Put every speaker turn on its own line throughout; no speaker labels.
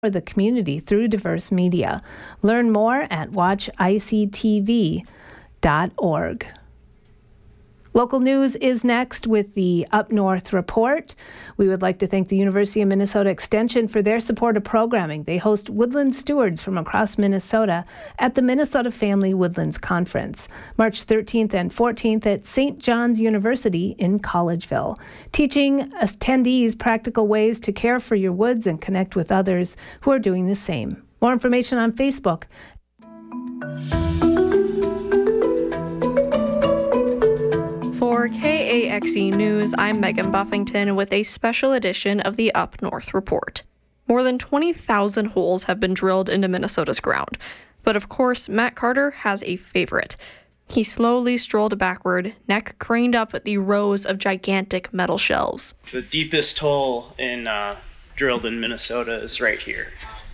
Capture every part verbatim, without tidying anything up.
for the community through diverse media. Learn more at watch I C T V dot org. Local news is next with the Up North Report. We would like to thank the University of Minnesota Extension for their support of programming. They host woodland stewards from across Minnesota at the Minnesota Family Woodlands Conference, March thirteenth and fourteenth at Saint John's University in Collegeville, teaching attendees practical ways to care for your woods and connect with others who are doing the same. More information on Facebook.
For K A X E News, I'm Megan Buffington with a special edition of the Up North Report. More than twenty thousand holes have been drilled into Minnesota's ground. But of course, Matt Carter has a favorite. He slowly strolled backward, neck craned up at the rows of gigantic metal shelves.
The deepest hole in uh, drilled in Minnesota is right here.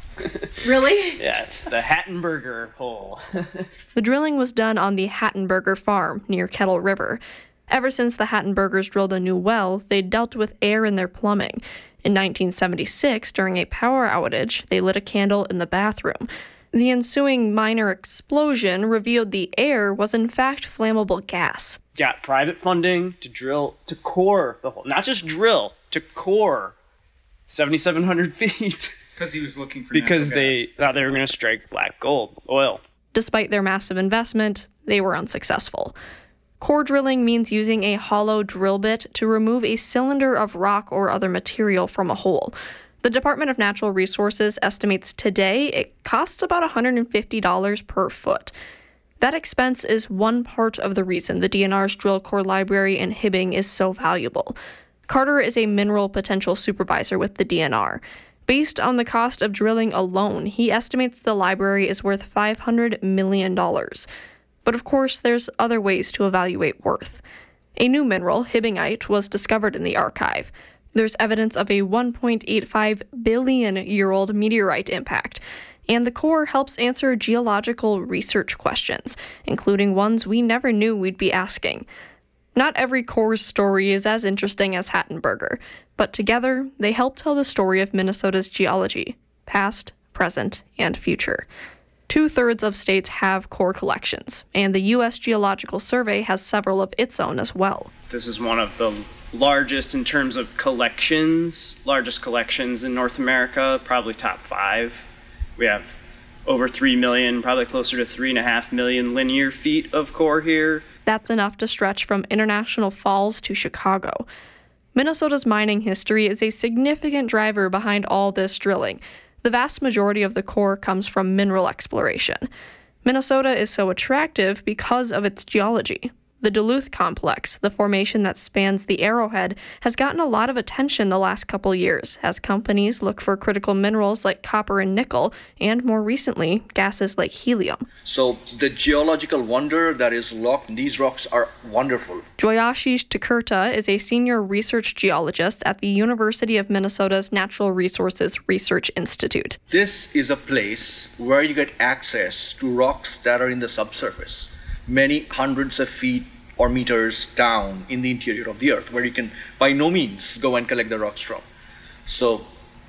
Really?
Yeah, it's the Hattenberger hole.
The drilling was done on the Hattenberger farm near Kettle River. Ever since the Hattenbergers drilled a new well, they dealt with air in their plumbing. In nineteen seventy-six, during a power outage, they lit a candle in the bathroom. The ensuing minor explosion revealed the air was in fact flammable gas.
Got private funding to drill, to core the hole. Not just drill, to core seventy-seven hundred feet.
Because he was looking for
Because
natural
they
gas.
thought they were going to strike black gold, oil.
Despite their massive investment, they were unsuccessful. Core drilling means using a hollow drill bit to remove a cylinder of rock or other material from a hole. The Department of Natural Resources estimates today it costs about one hundred fifty dollars per foot. That expense is one part of the reason the D N R's drill core library in Hibbing is so valuable. Carter is a mineral potential supervisor with the D N R. Based on the cost of drilling alone, he estimates the library is worth five hundred million dollars. But of course, there's other ways to evaluate worth. A new mineral, hibbingite, was discovered in the archive. There's evidence of a one point eight five billion year old meteorite impact. And the core helps answer geological research questions, including ones we never knew we'd be asking. Not every core's story is as interesting as Hattenberger, but together they help tell the story of Minnesota's geology, past, present, and future. Two-thirds of states have core collections, and the U S Geological Survey has several of its own as well.
This is one of the largest in terms of collections, largest collections in North America, probably top five. We have over three million, probably closer to three and a half million linear feet of core here.
That's enough to stretch from International Falls to Chicago. Minnesota's mining history is a significant driver behind all this drilling. The vast majority of the core comes from mineral exploration. Minnesota is so attractive because of its geology. The Duluth Complex, the formation that spans the Arrowhead, has gotten a lot of attention the last couple years as companies look for critical minerals like copper and nickel, and more recently, gases like helium.
So the geological wonder that is locked in these rocks are wonderful.
Joyashish Takurta is a senior research geologist at the University of Minnesota's Natural Resources Research Institute.
This is a place where you get access to rocks that are in the subsurface, many hundreds of feet or meters down in the interior of the earth, where you can by no means go and collect the rocks from. So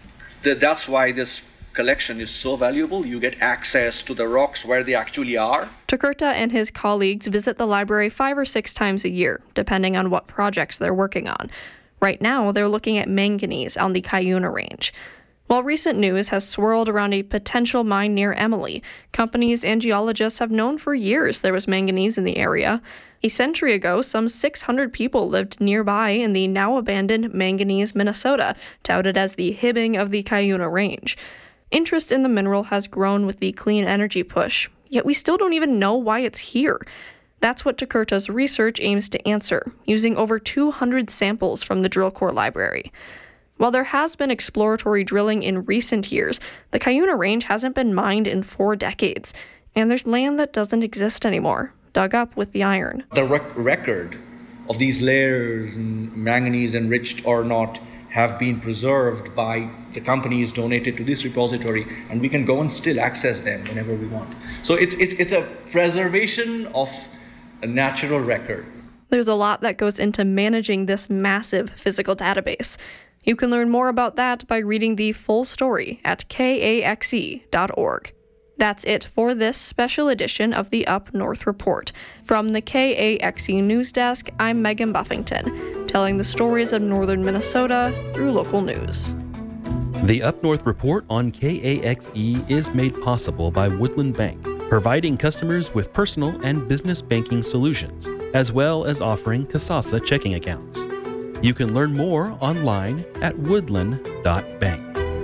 th- that's why this collection is so valuable. You get access to the rocks where they actually are.
Takurta and his colleagues visit the library five or six times a year, depending on what projects they're working on. Right now, they're looking at manganese on the Cuyuna Range. While recent news has swirled around a potential mine near Emily, companies and geologists have known for years there was manganese in the area. A century ago, some six hundred people lived nearby in the now-abandoned Manganese, Minnesota, touted as the Hibbing of the Cuyuna Range. Interest in the mineral has grown with the clean energy push, yet we still don't even know why it's here. That's what Takurta's research aims to answer, using over two hundred samples from the drill core library. While there has been exploratory drilling in recent years, the Cuyuna Range hasn't been mined in four decades, and there's land that doesn't exist anymore, dug up with the iron.
The rec- record of these layers and manganese enriched or not have been preserved by the companies donated to this repository, and we can go and still access them whenever we want. So it's it's it's a preservation of a natural record.
There's a lot that goes into managing this massive physical database. You can learn more about that by reading the full story at K A X E dot org. That's it for this special edition of the Up North Report. From the K A X E News Desk, I'm Megan Buffington, telling the stories of northern Minnesota through local news.
The Up North Report on K A X E is made possible by Woodland Bank, providing customers with personal and business banking solutions, as well as offering Kasasa checking accounts. You can learn more online at woodland dot bank.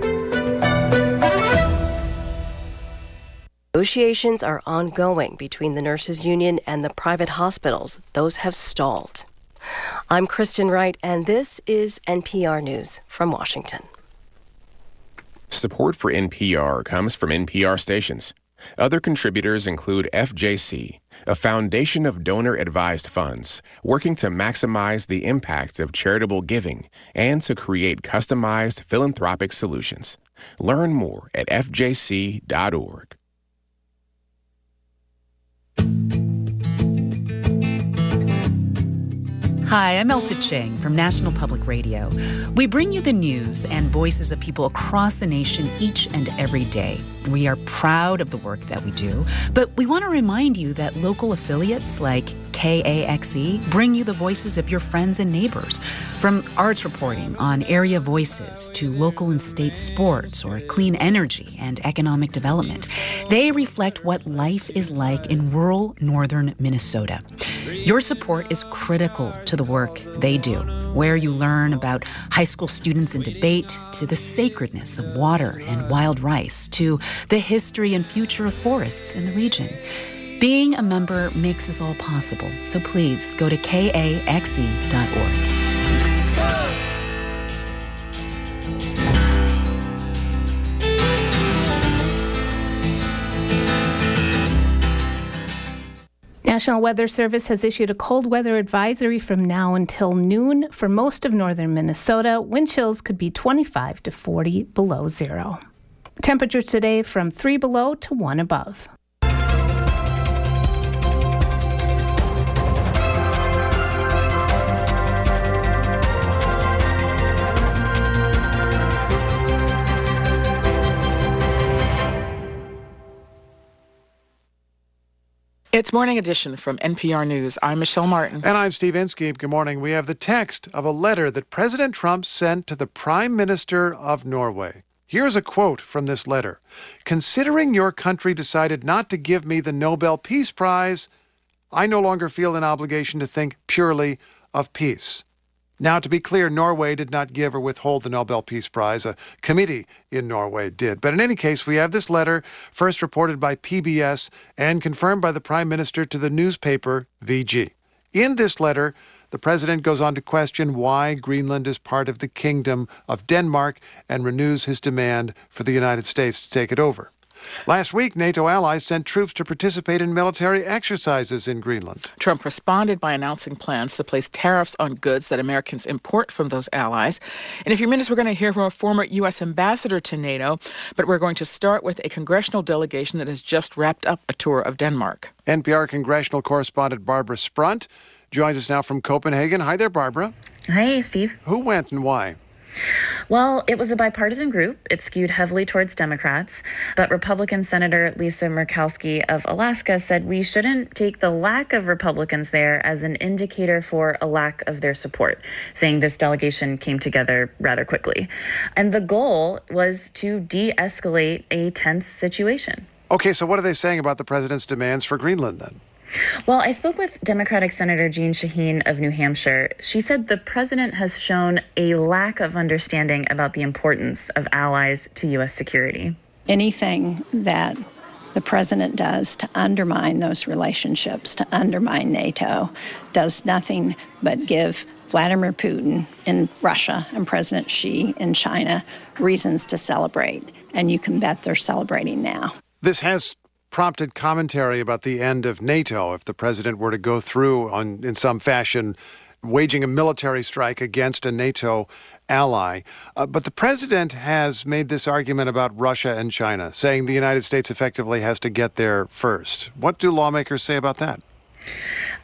Negotiations are ongoing between the nurses' union and the private hospitals. Those have stalled. I'm Kristen Wright, and this is N P R News from Washington.
Support for N P R comes from N P R stations. Other contributors include F J C, a foundation of donor-advised funds working to maximize the impact of charitable giving and to create customized philanthropic solutions. Learn more at F J C dot org.
Hi, I'm Elsa Chang from National Public Radio. We bring you the news and voices of people across the nation each and every day. We are proud of the work that we do, but we want to remind you that local affiliates like K A X E bring you the voices of your friends and neighbors. From arts reporting on area voices to local and state sports or clean energy and economic development, they reflect what life is like in rural northern Minnesota. Your support is critical to the work they do, where you learn about high school students in debate, to the sacredness of water and wild rice, to the history and future of forests in the region. Being a member makes this all possible, so please go to K A X E dot org.
National Weather Service has issued a cold weather advisory from now until noon for most of northern Minnesota. Wind chills could be twenty-five to forty below zero. Temperatures today from three below to one above.
It's Morning Edition from N P R News. I'm Michelle Martin.
And I'm Steve Inskeep. Good morning. We have the text of a letter that President Trump sent to the Prime Minister of Norway. Here's a quote from this letter. "Considering your country decided not to give me the Nobel Peace Prize, I no longer feel an obligation to think purely of peace." Now, to be clear, Norway did not give or withhold the Nobel Peace Prize. A committee in Norway did. But in any case, we have this letter, first reported by P B S and confirmed by the Prime Minister to the newspaper V G. In this letter, the president goes on to question why Greenland is part of the Kingdom of Denmark and renews his demand for the United States to take it over. Last week, NATO allies sent troops to participate in military exercises in Greenland.
Trump responded by announcing plans to place tariffs on goods that Americans import from those allies. In a few minutes, we're going to hear from a former U S ambassador to NATO, but we're going to start with a congressional delegation that has just wrapped up a tour of Denmark.
N P R congressional correspondent Barbara Sprunt joins us now from Copenhagen. Hi there, Barbara.
Hi, Steve.
Who went and why?
Well, it was a bipartisan group. It skewed heavily towards Democrats, but Republican Senator Lisa Murkowski of Alaska said we shouldn't take the lack of Republicans there as an indicator for a lack of their support, saying this delegation came together rather quickly. And the goal was to de-escalate a tense situation.
Okay, so what are they saying about the president's demands for Greenland then?
Well, I spoke with Democratic Senator Jeanne Shaheen of New Hampshire. She said the president has shown a lack of understanding about the importance of allies to U S security.
Anything that the president does to undermine those relationships, to undermine NATO, does nothing but give Vladimir Putin in Russia and President Xi in China reasons to celebrate. And you can bet they're celebrating now.
This has prompted commentary about the end of NATO if the president were to go through on, in some fashion, waging a military strike against a NATO ally. Uh, but the president has made this argument about Russia and China, saying the United States effectively has to get there first. What do lawmakers say about that?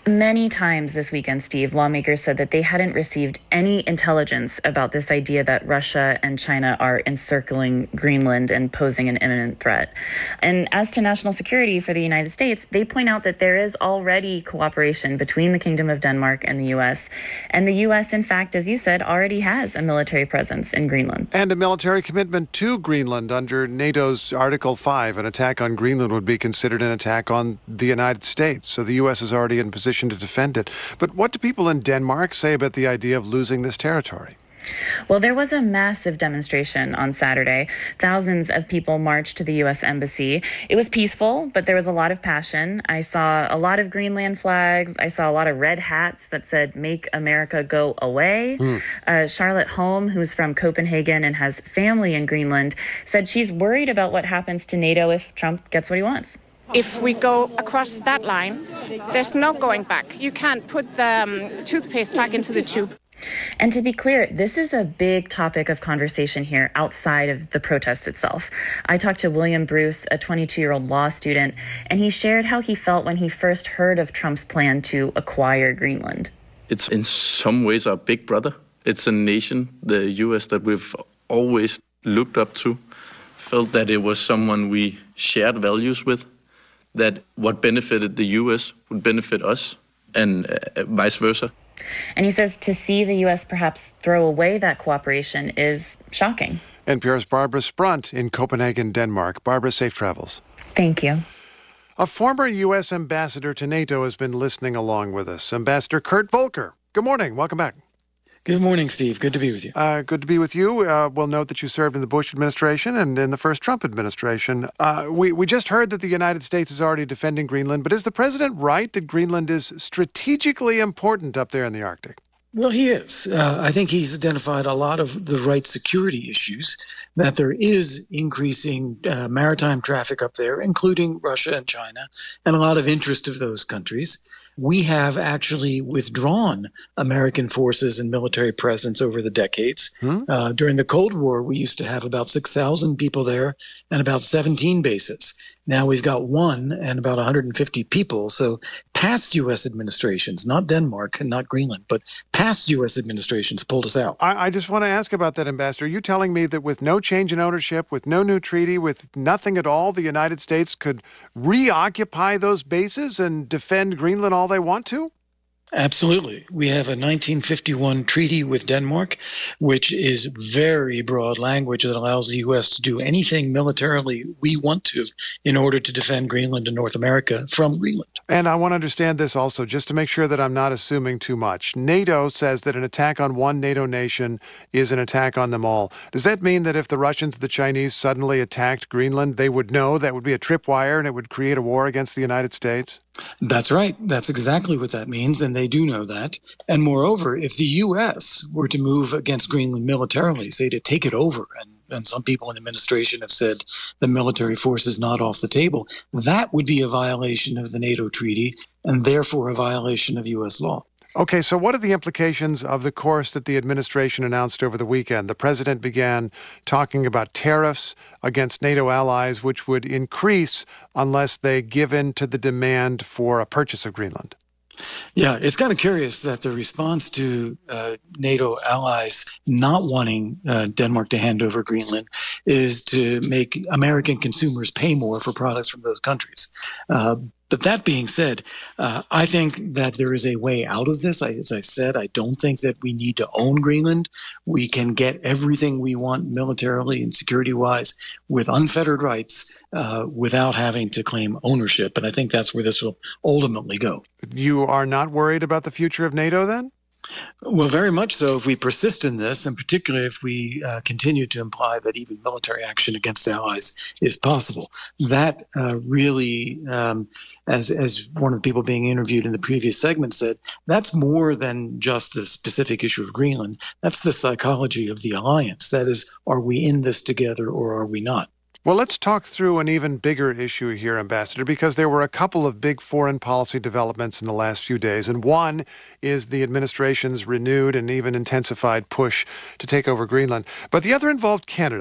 Many times this weekend, Steve, lawmakers said that they hadn't received any intelligence about this idea that Russia and China are encircling Greenland and posing an imminent threat. And as to national security for the United States, they point out that there is already cooperation between the Kingdom of Denmark and the U S. And the U S, in fact, as you said, already has a military presence in Greenland.
And a military commitment to Greenland under NATO's Article five. An attack on Greenland would be considered an attack on the United States. So the U S is already in position to defend it. But what do people in Denmark say about the idea of losing this territory?
Well, there was a massive demonstration on Saturday. Thousands of people marched to the U S Embassy. It was peaceful, but there was a lot of passion. I saw a lot of Greenland flags. I saw a lot of red hats that said, "Make America Go Away." Mm. Uh, Charlotte Holm, who's from Copenhagen and has family in Greenland, said she's worried about what happens to NATO if Trump gets what he wants.
If we go across that line, there's no going back. You can't put the um, toothpaste back into the tube.
And to be clear, this is a big topic of conversation here outside of the protest itself. I talked to William Bruce, a twenty-two-year-old law student, and he shared how he felt when he first heard of Trump's plan to acquire Greenland.
It's in some ways our big brother. It's a nation, the U S, that we've always looked up to, felt that it was someone we shared values with, that what benefited the U S would benefit us, and uh, vice versa.
And he says to see the U S perhaps throw away that cooperation is shocking.
N P R's Barbara Sprunt in Copenhagen, Denmark. Barbara, safe travels.
Thank you.
A former U S ambassador to NATO has been listening along with us. Ambassador Kurt Volker. Good morning. Welcome back.
Good morning, Steve. Good to be with you.
Uh, good to be with you. Uh, we'll note that you served in the Bush administration and in the first Trump administration. Uh, we, we just heard that the United States is already defending Greenland, but is the president right that Greenland is strategically important up there in the Arctic?
Well, he is. Uh, I think he's identified a lot of the right security issues, that there is increasing uh, maritime traffic up there, including Russia and China, and a lot of interest of those countries. We have actually withdrawn American forces and military presence over the decades. Hmm? Uh, during the Cold War, we used to have about six thousand people there and about seventeen bases. Now we've got one and about one hundred fifty people. So past U S administrations, not Denmark and not Greenland, but past U S administrations pulled us out.
I, I just want to ask about that, Ambassador. Are you telling me that with no change in ownership, with no new treaty, with nothing at all, the United States could reoccupy those bases and defend Greenland all they want to?
Absolutely. We have a nineteen fifty-one treaty with Denmark, which is very broad language that allows the U S to do anything militarily we want to in order to defend Greenland and North America from Greenland.
And I want to understand this also, just to make sure that I'm not assuming too much. NATO says that an attack on one NATO nation is an attack on them all. Does that mean that if the Russians and the Chinese suddenly attacked Greenland, they would know that would be a tripwire and it would create a war against the United States?
That's right. That's exactly what that means, and they do know that. And moreover, if the U S were to move against Greenland militarily, say to take it over, and, and some people in the administration have said the military force is not off the table, that would be a violation of the NATO treaty and therefore a violation of U S law.
Okay, so what are the implications of the course that the administration announced over the weekend? The president began talking about tariffs against NATO allies, which would increase unless they give in to the demand for a purchase of Greenland.
Yeah, it's kind of curious that the response to uh, NATO allies not wanting uh, Denmark to hand over Greenland is to make American consumers pay more for products from those countries. Uh, But that being said, uh, I think that there is a way out of this. I, as I said, I don't think that we need to own Greenland. We can get everything we want militarily and security-wise with unfettered rights uh, without having to claim ownership. And I think that's where this will ultimately go.
You are not worried about the future of NATO then?
Well, very much so if we persist in this, and particularly if we uh, continue to imply that even military action against allies is possible. That uh, really, um, as as one of the people being interviewed in the previous segment said, that's more than just the specific issue of Greenland. That's the psychology of the alliance. That is, are we in this together or are we not?
Well, let's talk through an even bigger issue here, Ambassador, because there were a couple of big foreign policy developments in the last few days. And one is the administration's renewed and even intensified push to take over Greenland. But the other involved Canada.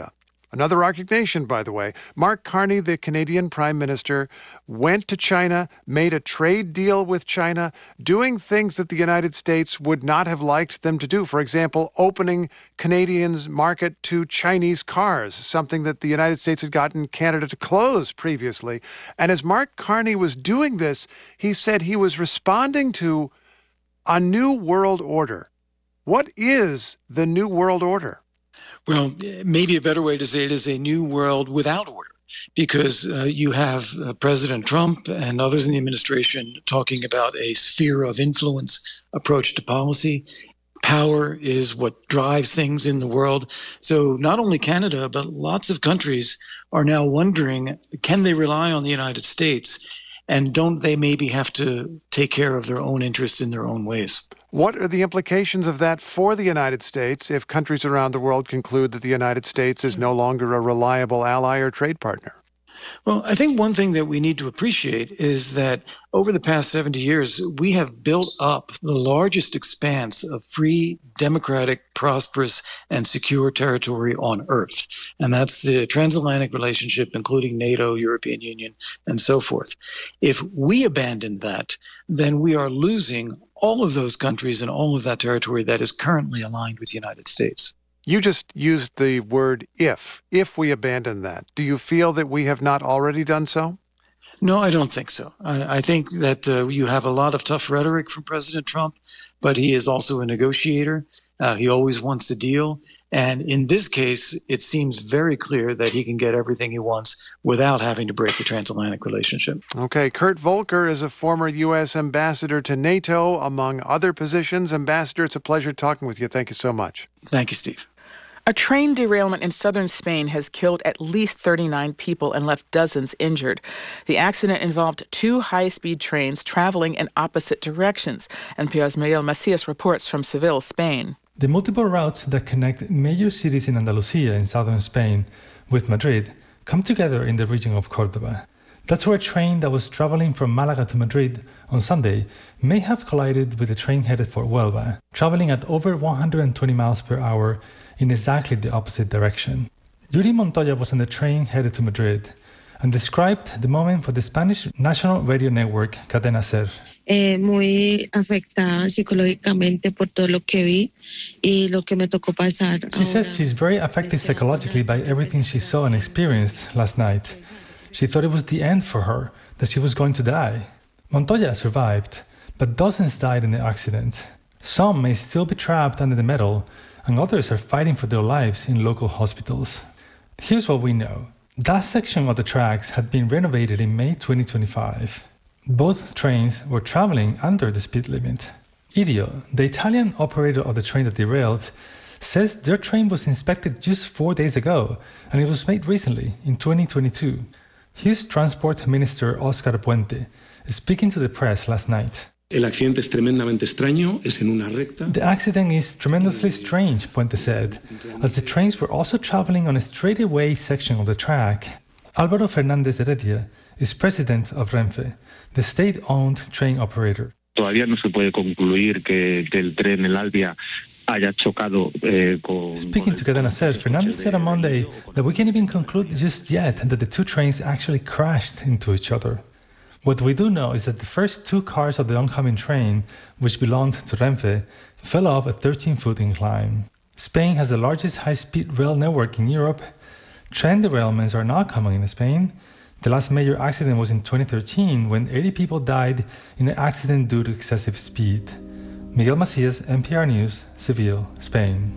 Another recognition, by the way. Mark Carney, the Canadian Prime Minister, went to China, made a trade deal with China, doing things that the United States would not have liked them to do. For example, opening Canadians' market to Chinese cars, something that the United States had gotten Canada to close previously. And as Mark Carney was doing this, he said he was responding to a new world order. What is the new world order?
Well, maybe a better way to say it is a new world without order, because uh, you have uh, President Trump and others in the administration talking about a sphere of influence approach to policy. Power is what drives things in the world. So not only Canada, but lots of countries are now wondering, can they rely on the United States? And don't they maybe have to take care of their own interests in their own ways?
What are the implications of that for the United States if countries around the world conclude that the United States is no longer a reliable ally or trade partner?
Well, I think one thing that we need to appreciate is that over the past seventy years, we have built up the largest expanse of free, democratic, prosperous, and secure territory on Earth. And that's the transatlantic relationship, including NATO, European Union, and so forth. If we abandon that, then we are losing all of those countries and all of that territory that is currently aligned with the United States.
You just used the word if, if we abandon that. Do you feel that we have not already done so?
No, I don't think so. I, I think that uh, you have a lot of tough rhetoric from President Trump, but he is also a negotiator. Uh, he always wants a deal. And in this case, it seems very clear that he can get everything he wants without having to break the transatlantic relationship.
Okay. Kurt Volker is a former U S ambassador to NATO, among other positions. Ambassador, it's a pleasure talking with you. Thank you so much.
Thank you, Steve.
A train derailment in southern Spain has killed at least thirty-nine people and left dozens injured. The accident involved two high-speed trains traveling in opposite directions. N P R's Miguel Macias reports from Seville, Spain.
The multiple routes that connect major cities in Andalusia in southern Spain with Madrid come together in the region of Córdoba. That's where a train that was traveling from Malaga to Madrid on Sunday may have collided with a train headed for Huelva, traveling at over one hundred twenty miles per hour in exactly the opposite direction. Yuri Montoya was on the train headed to Madrid and described the moment for the Spanish national radio network Cadena Ser.
Eh, muy afectada psicológicamente por todo lo que vi y lo que me tocó pasar.
She says she's very affected psychologically by everything she saw and experienced last night. She thought it was the end for her, that she was going to die. Montoya survived, but dozens died in the accident. Some may still be trapped under the metal, and others are fighting for their lives in local hospitals. Here's what we know. That section of the tracks had been renovated in May twenty twenty-five. Both trains were traveling under the speed limit. Irio, the Italian operator of the train that derailed, says their train was inspected just four days ago, and it was made recently, in twenty twenty-two. Here's Transport Minister Oscar Puente, speaking to the press last night.
El accidente es tremendamente extraño, es en una recta.
The accident is tremendously strange, Puente said, as the trains were also traveling on a straightaway section of the track. Álvaro Fernández Heredia is president of Renfe, the state-owned train operator.
Todavía no se puede concluir que, que el tren El Albia haya chocado eh, con...
Speaking to Cadena Ser, Fernández said on Monday that we can't even conclude just yet that the two trains actually crashed into each other. What we do know is that the first two cars of the oncoming train, which belonged to Renfe, fell off a thirteen-foot incline. Spain has the largest high-speed rail network in Europe. Train derailments are not common in Spain. The last major accident was in twenty thirteen, when eighty people died in an accident due to excessive speed. Miguel Macias, N P R News, Seville, Spain.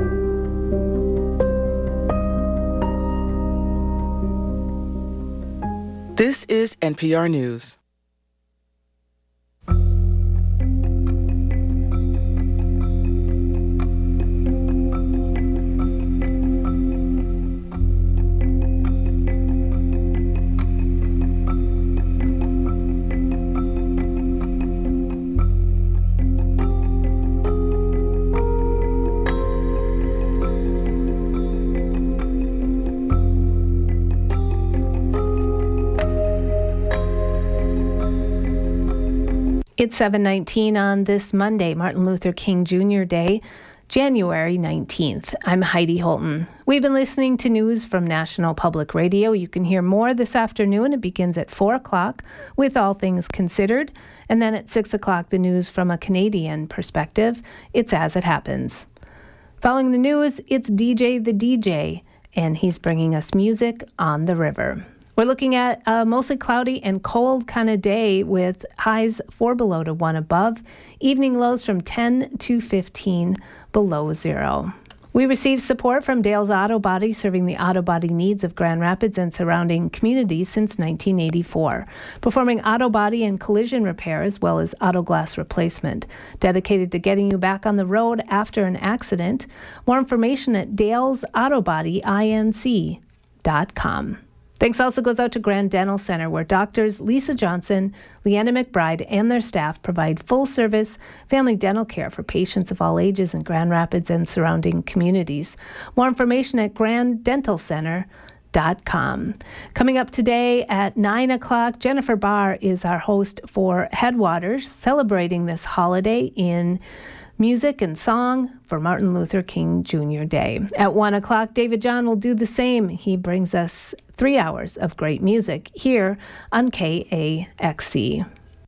This is N P R News.
It's seven nineteen on this Monday, Martin Luther King Junior Day. January nineteenth. I'm Heidi Holton. We've been listening to news from National Public Radio. You can hear more this afternoon. It begins at four o'clock with All Things Considered. And then at six o'clock, the news from a Canadian perspective. It's As It Happens. Following the news, it's D J the D J, and he's bringing us music on the river. We're looking at a mostly cloudy and cold kind of day with highs four below to one above, evening lows from ten to fifteen below zero. We received support from Dale's Auto Body, serving the auto body needs of Grand Rapids and surrounding communities since nineteen eighty-four, performing auto body and collision repair as well as auto glass replacement, dedicated to getting you back on the road after an accident. More information at dales auto body inc dot com. Thanks also goes out to Grand Dental Center, where doctors Lisa Johnson, Leanna McBride, and their staff provide full-service family dental care for patients of all ages in Grand Rapids and surrounding communities. More information at grand dental center dot com. Coming up today at nine o'clock, Jennifer Barr is our host for Headwaters, celebrating this holiday in music and song for Martin Luther King Junior Day. At one o'clock, David John will do the same. He brings us three hours of great music here on K A X C.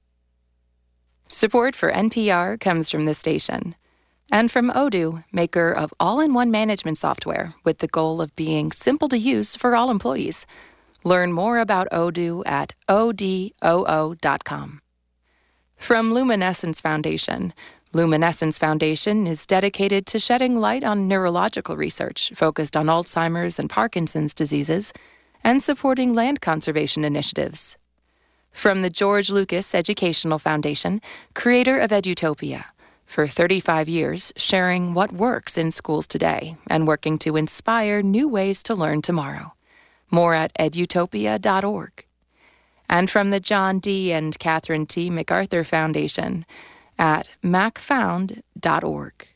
Support for N P R comes from this station and from Odoo, maker of all-in-one management software with the goal of being simple to use for all employees. Learn more about Odoo at O D O O dot com. From Luminescence Foundation. Luminescence Foundation is dedicated to shedding light on neurological research focused on Alzheimer's and Parkinson's diseases and supporting land conservation initiatives. From the George Lucas Educational Foundation, creator of Edutopia, for thirty-five years sharing what works in schools today and working to inspire new ways to learn tomorrow. More at edutopia dot org. And from the John D. and Catherine T. MacArthur Foundation, at mac found dot org.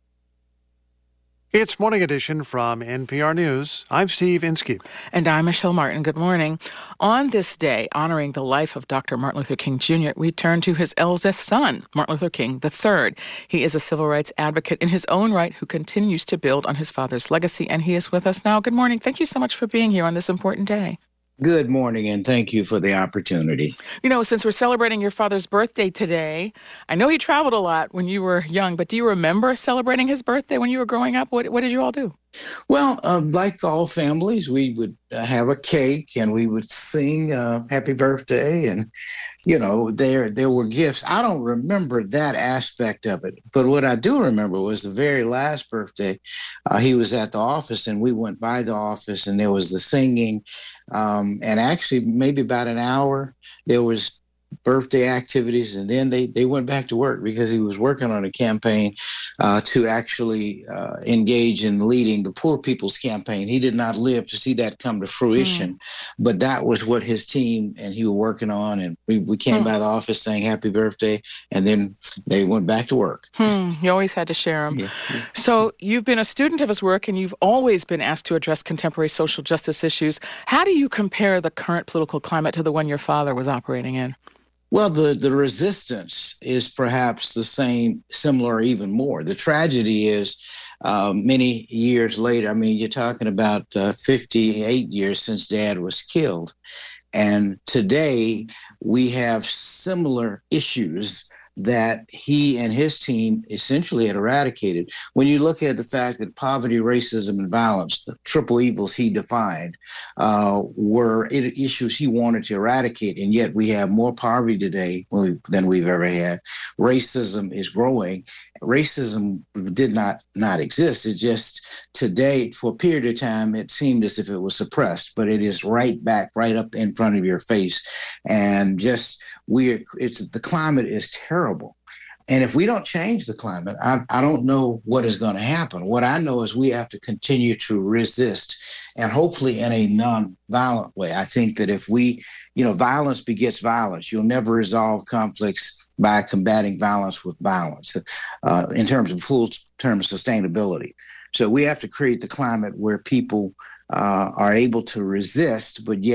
It's Morning Edition from N P R News. I'm Steve Inskeep.
And I'm Michelle Martin. Good morning. On this day, honoring the life of Doctor Martin Luther King Junior, we turn to his eldest son, Martin Luther King the third. He is a civil rights advocate in his own right who continues to build on his father's legacy, and he is with us now. Good morning. Thank you so much for being here on this important day.
Good morning, and thank you for the opportunity.
You know, since we're celebrating your father's birthday today, I know he traveled a lot when you were young, but do you remember celebrating his birthday when you were growing up? What, what did you all do?
Well, uh, like all families, we would uh, have a cake and we would sing uh, happy birthday. And, you know, there there were gifts. I don't remember that aspect of it. But what I do remember was the very last birthday. Uh, he was at the office and we went by the office and there was the singing. Um, and actually, maybe about an hour, there was birthday activities, and then they, they went back to work because he was working on a campaign uh, to actually uh, engage in leading the Poor People's Campaign. He did not live to see that come to fruition, mm. but that was what his team and he was working on, and we, we came mm. by the office saying happy birthday, and then they went back to work.
Hmm. You always had to share them.
Yeah.
So you've been a student of his work, and you've always been asked to address contemporary social justice issues. How do you compare the current political climate to the one your father was operating in?
Well, the, the resistance is perhaps the same, similar, even more. The tragedy is uh, many years later, I mean, you're talking about uh, fifty-eight years since Dad was killed. And today we have similar issues that he and his team essentially had eradicated. When you look at the fact that poverty, racism, and violence, the triple evils he defined, uh, were issues he wanted to eradicate, and yet we have more poverty today than we've ever had. Racism is growing. Racism did not not exist. It just today, for a period of time, it seemed as if it was suppressed, but it is right back, right up in front of your face. And just we're, it's the climate is terrible. And if we don't change the climate, I, I don't know what is going to happen. What I know is we have to continue to resist, and hopefully in a non-violent way. I think that if we, you know, violence begets violence. You'll never resolve conflicts by combating violence with violence uh, in terms of full term sustainability. So we have to create the climate where people uh, are able to resist, but yet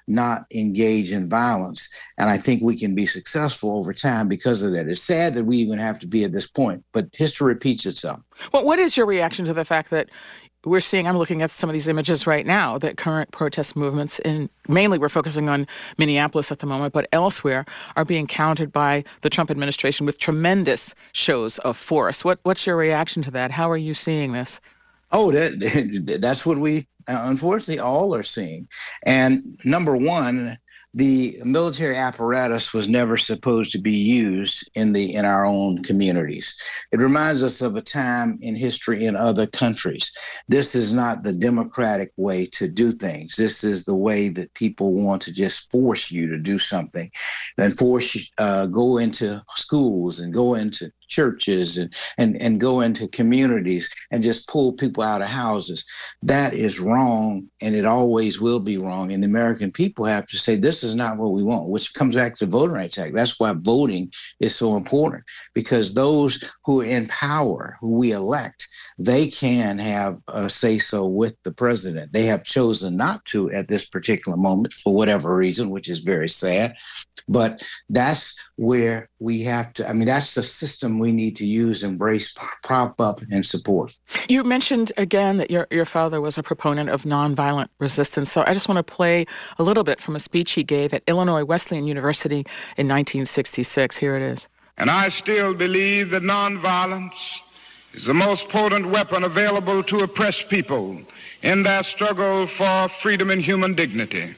not engage in violence. And I think we can be successful over time because of that. It's sad that we even have to be at this point, but history repeats itself.
Well, what is your reaction to the fact that we're seeing, I'm looking at some of these images right now, that current protest movements, in mainly we're focusing on Minneapolis at the moment, but elsewhere, are being countered by the Trump administration with tremendous shows of force. What, what's your reaction to that? How are you seeing this?
Oh, that, that's what we, unfortunately, all are seeing. And number one, the military apparatus was never supposed to be used in the in our own communities. It reminds us of a time in history in other countries. This is not the democratic way to do things. This is the way that people want to just force you to do something and force uh, go into schools and go into churches and, and, and go into communities and just pull people out of houses. That is wrong, and it always will be wrong. And the American people have to say, this is not what we want, which comes back to the Voting Rights Act. That's why voting is so important, because those who are in power, who we elect, they can have a say-so with the president. They have chosen not to at this particular moment for whatever reason, which is very sad. But that's where we have to, I mean, that's the system we need to use, embrace, prop up, and support.
You mentioned again that your, your father was a proponent of nonviolent resistance. So I just want to play a little bit from a speech he gave at Illinois Wesleyan University in nineteen sixty-six. Here it is.
And I still believe that nonviolence is the most potent weapon available to oppressed people in their struggle for freedom and human dignity.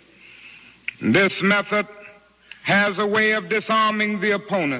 This method has a way of disarming the opponent.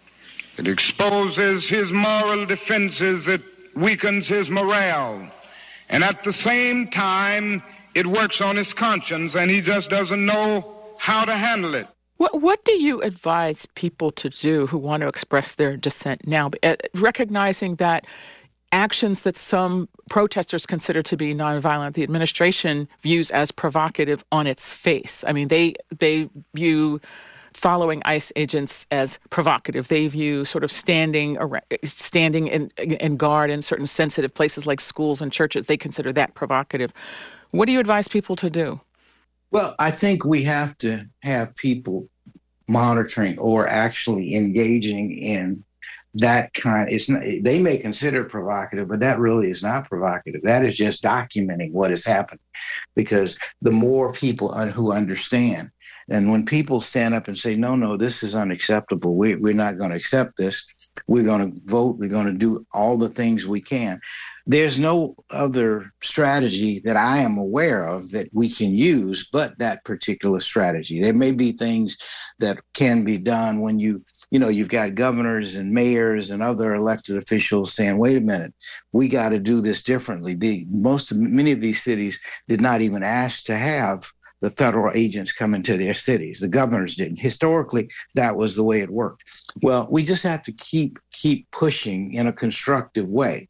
It exposes his moral defenses, it weakens his morale, and at the same time, it works on his conscience, and he just doesn't know how to handle it.
What what do you advise people to do who want to express their dissent now, uh, recognizing that actions that some protesters consider to be nonviolent, the administration views as provocative on its face? I mean, they they view following ICE agents as provocative. They view sort of standing around, standing in, in guard in certain sensitive places like schools and churches. They consider that provocative. What do you advise people to do?
Well, I think we have to have people monitoring or actually engaging in that kind. It's not, they may consider it provocative, but that really is not provocative. That is just documenting what has happened, because the more people who understand, and when people stand up and say, no, no, this is unacceptable, we, we're not going to accept this, we're going to vote, we're going to do all the things we can. There's no other strategy that I am aware of that we can use but that particular strategy. There may be things that can be done when you, you know, you've got governors and mayors and other elected officials saying, wait a minute, we got to do this differently. The, most of, many of these cities did not even ask to have the federal agents come into their cities. The governors didn't. Historically, that was the way it worked. Well, we just have to keep keep pushing in a constructive way.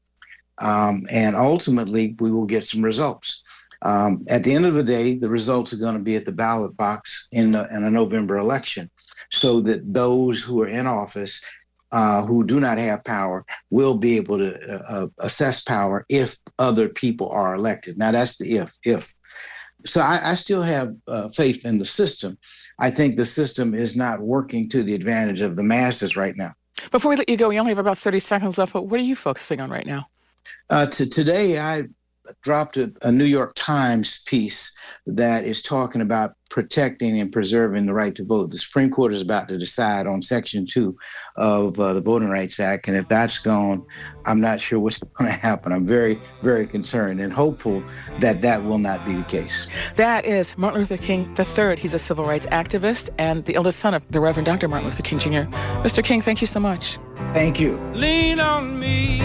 Um, and ultimately, we will get some results. Um, at the end of the day, the results are going to be at the ballot box in, the, in a November election, so that those who are in office uh, who do not have power will be able to uh, assess power if other people are elected. Now, that's the if, if. So I, I still have uh, faith in the system. I think the system is not working to the advantage of the masses right now.
Before we let you go, we only have about thirty seconds left, but what are you focusing on right now?
Uh, to today, I dropped a, a New York Times piece that is talking about protecting and preserving the right to vote. The Supreme Court is about to decide on Section two of uh, the Voting Rights Act, and if that's gone, I'm not sure what's going to happen. I'm very, very concerned and hopeful that that will not be the case.
That is Martin Luther King the third. He's a civil rights activist and the eldest son of the Reverend Doctor Martin Luther King Junior Mister King, thank you so much.
Thank you.
Lean on me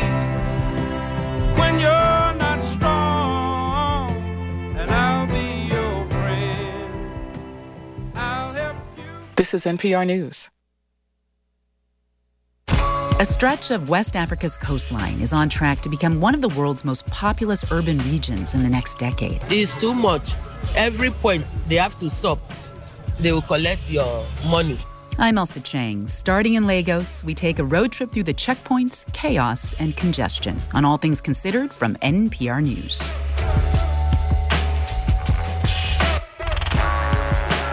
when you're not strong, and I'll be your friend. I'll help you.
This is N P R News.
A stretch of West Africa's coastline is on track to become one of the world's most populous urban regions in the next decade.
It's too much. Every point, they have to stop. They will collect your money.
I'm Elsa Chang. Starting in Lagos, we take a road trip through the checkpoints, chaos, and congestion on All Things Considered from N P R News.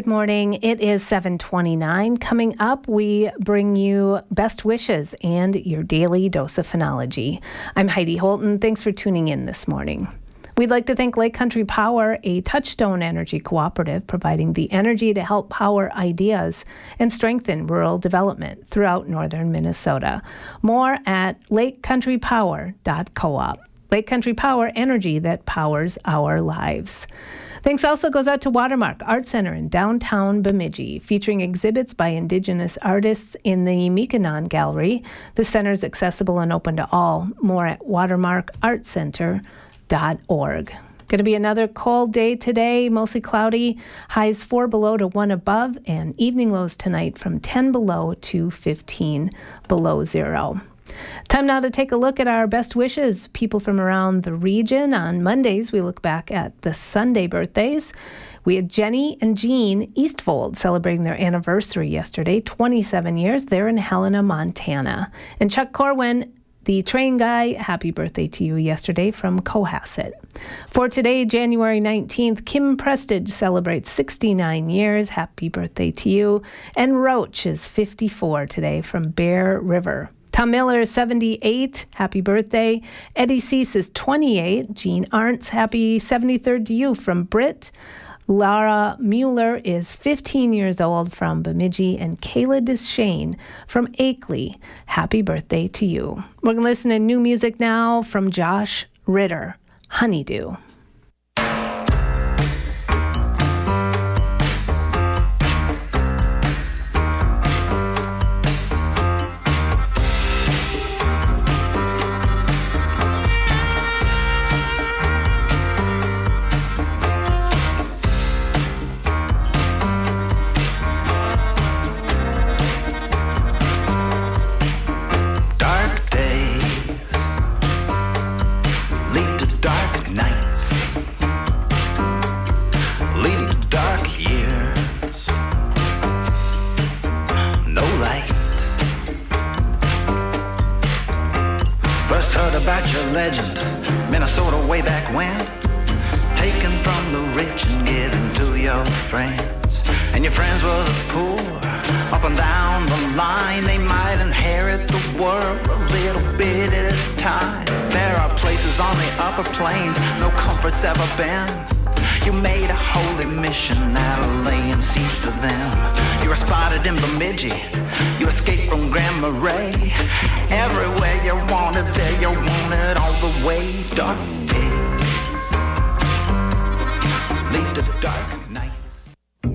Good morning. It is seven twenty-nine. Coming up, we bring you best wishes and your daily dose of phenology. I'm Heidi Holton. Thanks for tuning in this morning. We'd like to thank Lake Country Power, a Touchstone Energy cooperative, providing the energy to help power ideas and strengthen rural development throughout northern Minnesota. More at lake country power dot coop. Lake Country Power, energy that powers our lives. Thanks also goes out to Watermark Art Center in downtown Bemidji, featuring exhibits by Indigenous artists in the Mikanan Gallery. The center is accessible and open to all. More at watermark art center dot org. Going to be another cold day today, mostly cloudy, highs four below to one above, and evening lows tonight from ten below to fifteen below zero. Time now to take a look at our best wishes, people from around the region. On Mondays, we look back at the Sunday birthdays. We had Jenny and Jean Eastvold celebrating their anniversary yesterday, twenty-seven years. They're in Helena, Montana. And Chuck Corwin, the train guy, happy birthday to you yesterday from Cohasset. For today, January nineteenth, Kim Prestage celebrates sixty-nine years. Happy birthday to you. And Roach is fifty-four today from Bear River. Tom Miller is seventy-eight. Happy birthday. Eddie Cease is twenty-eight. Jean Arntz, happy seventy-third to you from Britt. Lara Mueller is fifteen years old from Bemidji, and Kayla Deschain from Akeley. Happy birthday to you. We're going to listen to new music now from Josh Ritter, Honeydew.
About your legend, Minnesota way back when, taken from the rich and given to your friends. And your friends were the poor, up and down the line. They might inherit the world a little bit at a time. There are places on the upper plains no comfort's ever been. You made a holy mission out of laying siege to them. You were spotted in Bemidji, you escaped from Grand Marais. Everywhere you wanted, there you wanted all the way. Dark days lead to dark nights.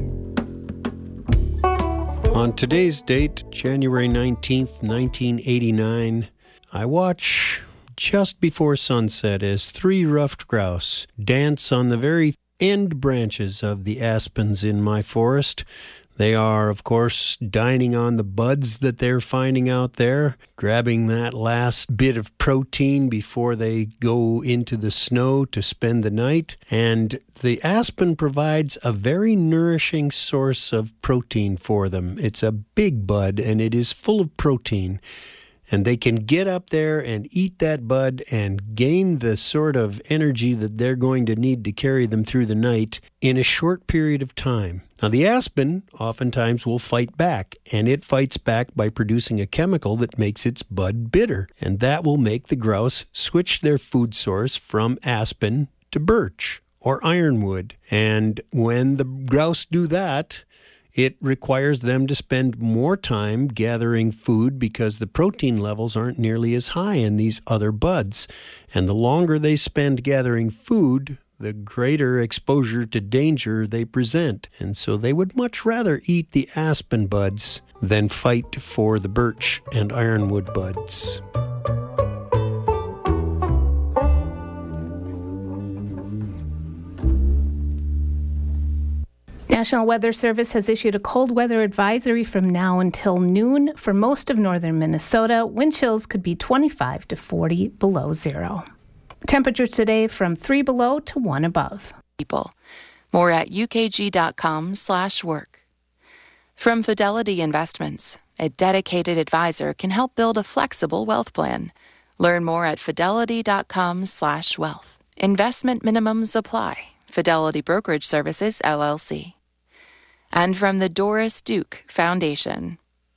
On today's date, January nineteenth, nineteen eighty-nine, I watch just before sunset as three ruffed grouse dance on the very end branches of the aspens in my forest. They are, of course, dining on the buds that they're finding out there, grabbing that last bit of protein before they go into the snow to spend the night. And the aspen provides a very nourishing source of protein for them. It's a big bud, and it is full of protein. And they can get up there and eat that bud and gain the sort of energy that they're going to need to carry them through the night in a short period of time. Now, the aspen oftentimes will fight back, and it fights back by producing a chemical that makes its bud bitter, and that will make the grouse switch their food source from aspen to birch or ironwood. And when the grouse do that, it requires them to spend more time gathering food because the protein levels aren't nearly as high in these other buds. And the longer they spend gathering food, the greater exposure to danger they present. And so they would much rather eat the aspen buds than fight for the birch and ironwood buds.
National Weather Service has issued a cold weather advisory from now until noon for most of northern Minnesota. Wind chills could be twenty-five to forty below zero. Temperatures today from three below to one above.
People. More at ukg.com slash work. From Fidelity Investments, a dedicated advisor can help build a flexible wealth plan. Learn more at fidelity.com slash wealth. Investment minimums apply. Fidelity Brokerage Services, L L C. and from the Doris Duke Foundation.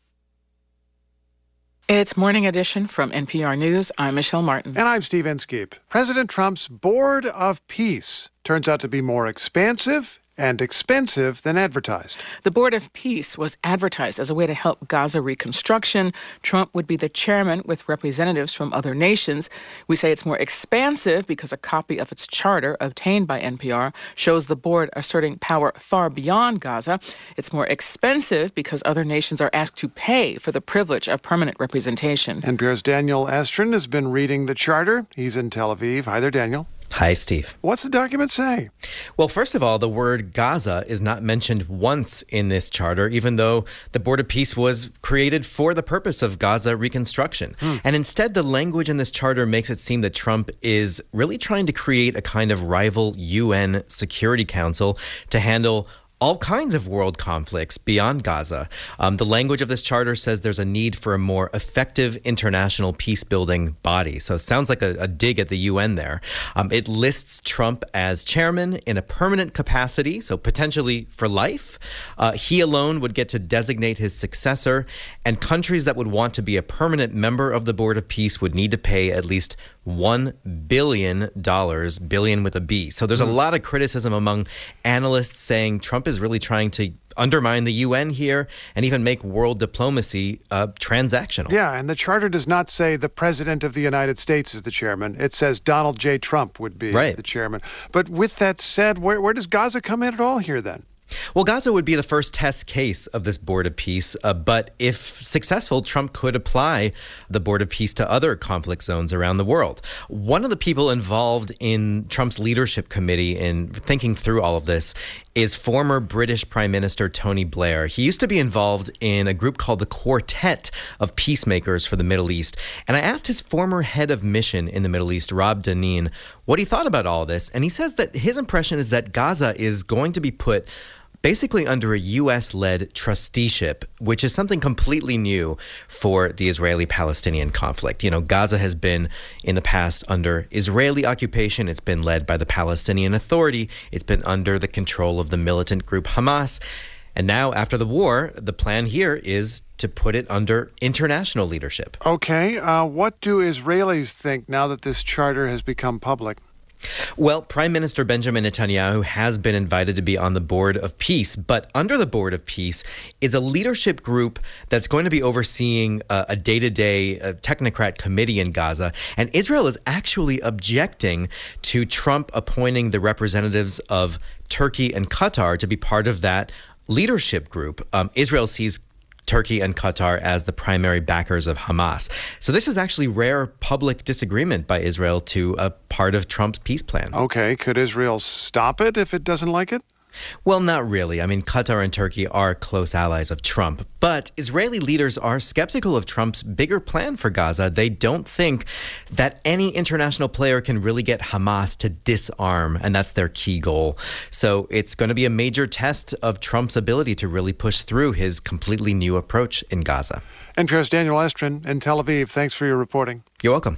It's Morning Edition from N P R News. I'm Michelle Martin.
And I'm Steve Inskeep. President Trump's Board of Peace turns out to be more expansive and expensive than advertised.
The Board of Peace was advertised as a way to help Gaza reconstruction. Trump would be the chairman with representatives from other nations. We say it's more expansive because a copy of its charter obtained by N P R shows the board asserting power far beyond Gaza. It's more expensive because other nations are asked to pay for the privilege of permanent representation.
N P R's Daniel Estrin has been reading the charter. He's in Tel Aviv. Hi there, Daniel.
Hi, Steve.
What's the document say?
Well, first of all, the word Gaza is not mentioned once in this charter, even though the Board of Peace was created for the purpose of Gaza reconstruction. Hmm. And instead, the language in this charter makes it seem that Trump is really trying to create a kind of rival U N Security Council to handle all kinds of world conflicts beyond Gaza. Um, the language of this charter says there's a need for a more effective international peace-building body. So it sounds like a, a dig at the U N there. Um, it lists Trump as chairman in a permanent capacity, so potentially for life. Uh, he alone would get to designate his successor, and countries that would want to be a permanent member of the Board of Peace would need to pay at least one billion dollars, billion with a B. So there's a lot of criticism among analysts saying Trump is really trying to undermine the U N here and even make world diplomacy uh, transactional.
Yeah, and the charter does not say the President of the United States is the chairman. It says Donald J. Trump would be right. the chairman. But with that said, where, where does Gaza come in at all here then?
Well, Gaza would be the first test case of this Board of Peace, uh, but if successful, Trump could apply the Board of Peace to other conflict zones around the world. One of the people involved in Trump's leadership committee in thinking through all of this is former British Prime Minister Tony Blair. He used to be involved in a group called the Quartet of Peacemakers for the Middle East. And I asked his former head of mission in the Middle East, Rob Dineen, what he thought about all this. And he says that his impression is that Gaza is going to be put basically under a U S-led trusteeship, which is something completely new for the Israeli-Palestinian conflict. You know, Gaza has been in the past under Israeli occupation. It's been led by the Palestinian Authority. It's been under the control of the militant group Hamas. And now, after the war, the plan here is to put it under international leadership.
Okay. Uh, what do Israelis think now that this charter has become public?
Well, Prime Minister Benjamin Netanyahu has been invited to be on the Board of Peace, but under the Board of Peace is a leadership group that's going to be overseeing a, a day-to-day uh, technocrat committee in Gaza. And Israel is actually objecting to Trump appointing the representatives of Turkey and Qatar to be part of that leadership group. Um, Israel sees Turkey and Qatar as the primary backers of Hamas. So this is actually rare public disagreement by Israel to a part of Trump's peace plan.
Okay, could Israel stop it if it doesn't like it?
Well, not really. I mean, Qatar and Turkey are close allies of Trump, but Israeli leaders are skeptical of Trump's bigger plan for Gaza. They don't think that any international player can really get Hamas to disarm, and that's their key goal. So it's going to be a major test of Trump's ability to really push through his completely new approach in Gaza.
N P R's Daniel Estrin in Tel Aviv. Thanks for your reporting.
You're welcome.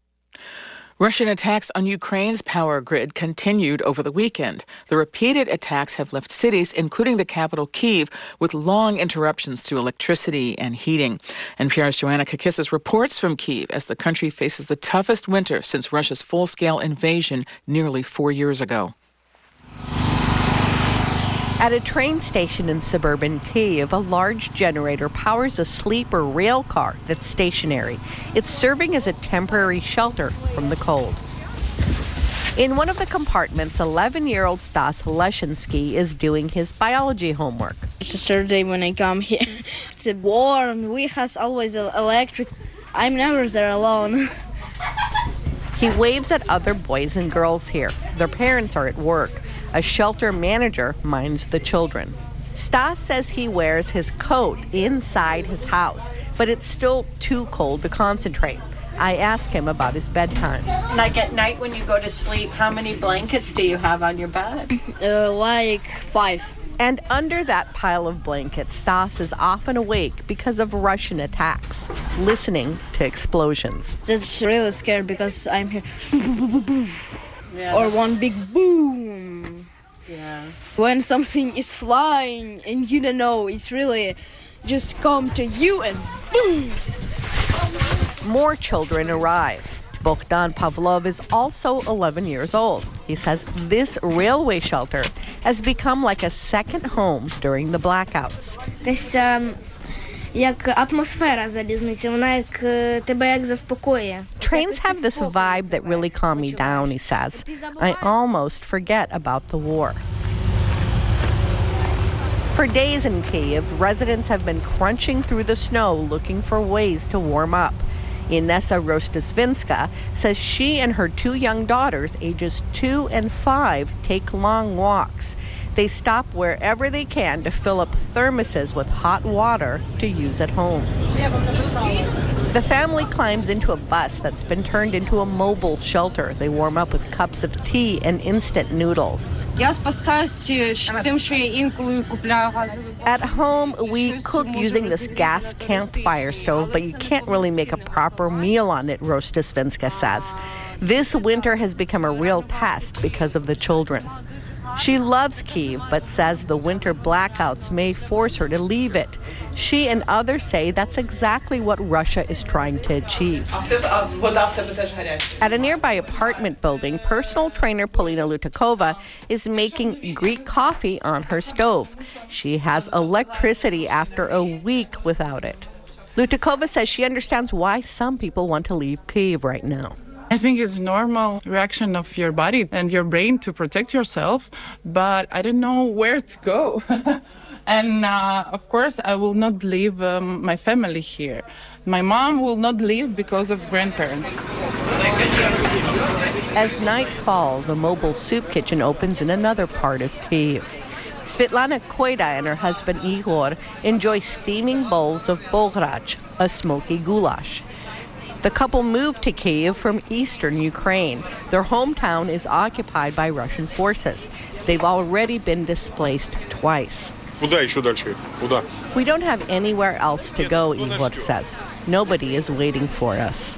Russian attacks on Ukraine's power grid continued over the weekend. The repeated attacks have left cities, including the capital Kyiv, with long interruptions to electricity and heating. N P R's Joanna Kakissis reports from Kyiv as the country faces the toughest winter since Russia's full-scale invasion nearly four years ago.
At a train station in suburban Kyiv, a large generator powers a sleeper rail car that's stationary. It's serving as a temporary shelter from the cold. In one of the compartments, eleven-year-old Stas Leshinsky is doing his biology homework.
It's a Saturday when I come here. It's warm. We have always electric. I'm never there alone.
He waves at other boys and girls here. Their parents are at work. A shelter manager minds the children. Stas says he wears his coat inside his house, but it's still too cold to concentrate. I ask him about his bedtime. Like at night when you go to sleep, how many blankets do you have on your bed?
Uh, like five.
And under that pile of blankets, Stas is often awake because of Russian attacks, listening to explosions.
That's really scary because I'm here. Yeah, or one big boom. Yeah. When something is flying and you don't know, it's really just come to you and boom.
More children arrive. Bogdan Pavlov is also eleven years old. He says this railway shelter has become like a second home during the blackouts.
Десь як атмосфера залізниці, вона як тебе як заспокоює.
Trains have this vibe that really calm me down, he says. I almost forget about the war. For days in Kyiv, residents have been crunching through the snow looking for ways to warm up. Inessa Rostisvinska says she and her two young daughters, ages two and five, take long walks. They stop wherever they can to fill up thermoses with hot water to use at home. The family climbs into a bus that's been turned into a mobile shelter. They warm up with cups of tea and instant noodles. At home, we cook using this gas campfire stove, but you can't really make a proper meal on it, Rostisvinska says. This winter has become a real test because of the children. She loves Kyiv, but says the winter blackouts may force her to leave it. She and others say that's exactly what Russia is trying to achieve. At a nearby apartment building, personal trainer Polina Lutakova is making Greek coffee on her stove. She has electricity after a week without it. Lutakova says she understands why some people want to leave Kyiv right now.
I think it's normal reaction of your body and your brain to protect yourself, but I don't know where to go. And uh, of course, I will not leave um, my family here. My mom will not leave because of grandparents.
As night falls, a mobile soup kitchen opens in another part of Kyiv. Svetlana Koida and her husband Igor enjoy steaming bowls of bograch, a smoky goulash. The couple moved to Kyiv from eastern Ukraine. Their hometown is occupied by Russian forces. They've already been displaced twice. We don't have anywhere else to go, Igor says. Nobody is waiting for us.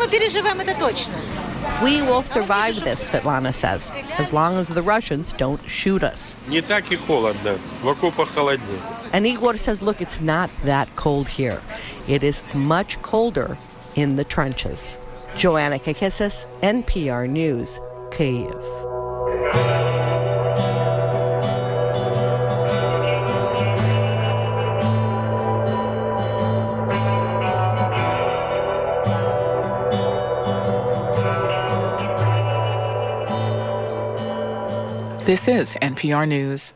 We will survive this, Svetlana says, as long as the Russians don't shoot us. And Igor says, look, it's not that cold here. It is much colder in the trenches. Joanna Kakissis, N P R News, Kyiv.
This is N P R News.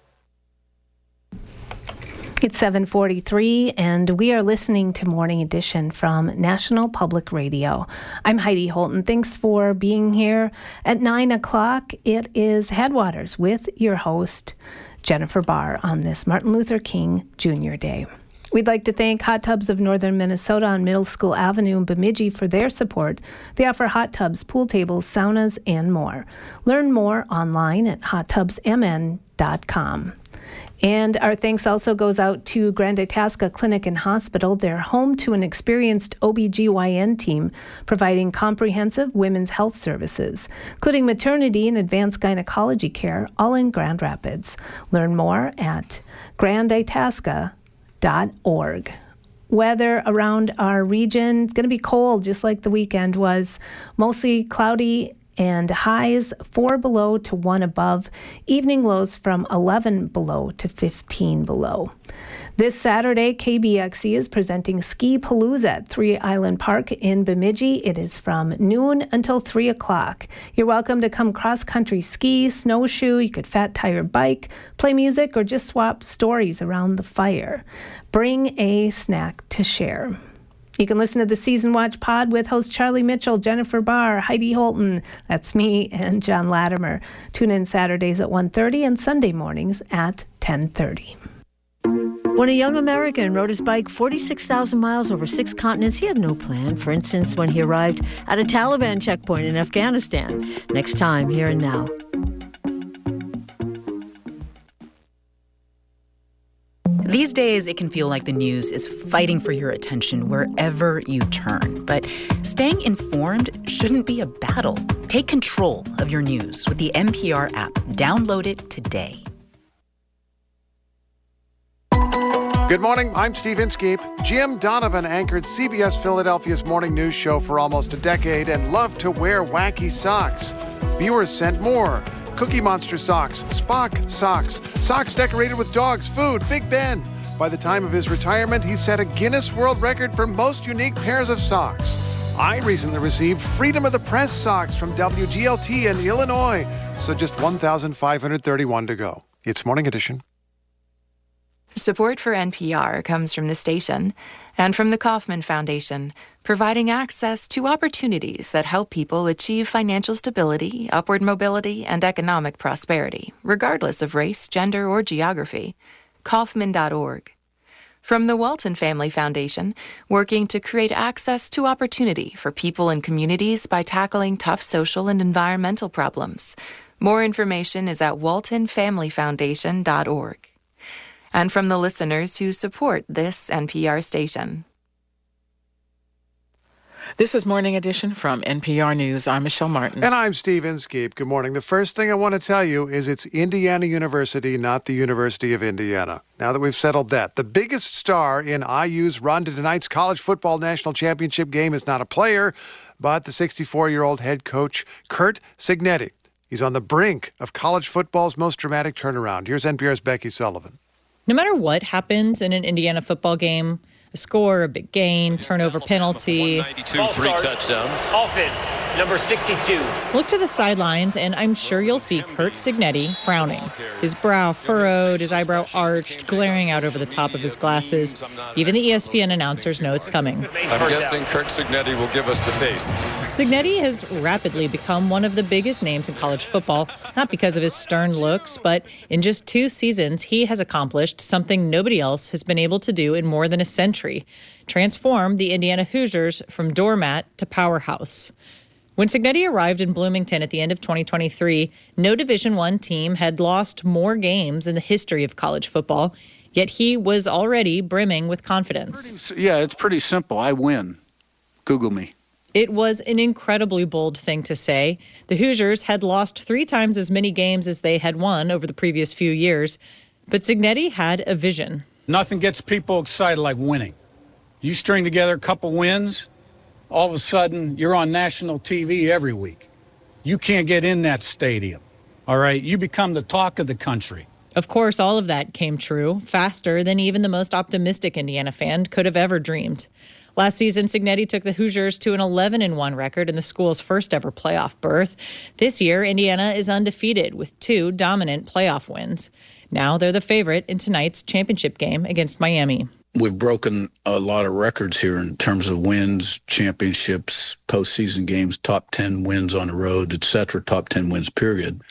It's seven forty-three, and we are listening to Morning Edition from National Public Radio. I'm Heidi Holton. Thanks for being here. At nine o'clock, it is Headwaters with your host, Jennifer Barr, on this Martin Luther King Junior Day. We'd like to thank Hot Tubs of Northern Minnesota on Middle School Avenue in Bemidji for their support. They offer hot tubs, pool tables, saunas, and more. Learn more online at hot tubs m n dot com. And our thanks also goes out to Grand Itasca Clinic and Hospital. They're home to an experienced O B G Y N team providing comprehensive women's health services, including maternity and advanced gynecology care, all in Grand Rapids. Learn more at grand itasca dot org. Weather around our region is going to be cold, just like the weekend was. Mostly cloudy and highs four below to one above. Evening lows from eleven below to fifteen below. This Saturday, K B X E is presenting Ski Palooza at Three Island Park in Bemidji. It is from noon until three o'clock. You're welcome to come cross-country ski, snowshoe, you could fat tire bike, play music, or just swap stories around the fire. Bring a snack to share. You can listen to the Season Watch Pod with host Charlie Mitchell, Jennifer Barr, Heidi Holton, that's me, and John Latimer. Tune in Saturdays at one thirty and Sunday mornings at ten thirty.
When a young American rode his bike forty-six thousand miles over six continents, he had no plan. For instance, when he arrived at a Taliban checkpoint in Afghanistan. Next time, Here and Now.
These days, it can feel like the news is fighting for your attention wherever you turn. But staying informed shouldn't be a battle. Take control of your news with the N P R app. Download it today.
Good morning, I'm Steve Inskeep. Jim Donovan anchored C B S Philadelphia's morning news show for almost a decade and loved to wear wacky socks. Viewers sent more. Cookie Monster socks, Spock socks, socks decorated with dogs, food, Big Ben. By the time of his retirement, he set a Guinness World Record for most unique pairs of socks. I recently received Freedom of the Press socks from W G L T in Illinois. So just one thousand five hundred thirty-one to go. It's Morning Edition.
Support for N P R comes from the station and from the Kauffman Foundation, providing access to opportunities that help people achieve financial stability, upward mobility, and economic prosperity, regardless of race, gender, or geography. Kauffman dot org. From the Walton Family Foundation, working to create access to opportunity for people and communities by tackling tough social and environmental problems. More information is at walton family foundation dot org. And from the listeners who support this N P R station.
This is Morning Edition from N P R News. I'm Michelle Martin.
And I'm Steve Inskeep. Good morning. The first thing I want to tell you is it's Indiana University, not the University of Indiana. Now that we've settled that, the biggest star in I U's run to tonight's college football national championship game is not a player, but the sixty-four-year-old head coach, Curt Cignetti. He's on the brink of college football's most dramatic turnaround. Here's N P R's Becky Sullivan.
No matter what happens in an Indiana football game, a score, a big gain, turnover, penalty.
ninety-two, three touchdowns. Offense, number sixty-two.
Look to the sidelines, and I'm sure you'll see Curt Cignetti frowning. His brow furrowed, his eyebrow arched, glaring out over the top of his glasses. Even the E S P N announcers know it's coming.
I'm guessing Curt Cignetti will give us the face.
Cignetti has rapidly become one of the biggest names in college football, not because of his stern looks, but in just two seasons, he has accomplished something nobody else has been able to do in more than a century: transform the Indiana Hoosiers from doormat to powerhouse. When Cignetti arrived in Bloomington at the end of twenty twenty-three, no Division I team had lost more games in the history of college football, yet he was already brimming with confidence.
Yeah, it's pretty simple. I win. Google me.
It was an incredibly bold thing to say. The Hoosiers had lost three times as many games as they had won over the previous few years, but Cignetti had a vision.
Nothing gets people excited like winning. You string together a couple wins, all of a sudden you're on national T V every week. You can't get in that stadium, all right? You become the talk of the country.
Of course, all of that came true faster than even the most optimistic Indiana fan could have ever dreamed. Last season, Cignetti took the Hoosiers to an eleven and one record in the school's first ever playoff berth. This year, Indiana is undefeated with two dominant playoff wins. Now they're the favorite in tonight's championship game against Miami.
We've broken a lot of records here in terms of wins, championships, postseason games, top ten wins on the road, et cetera, top ten wins, period.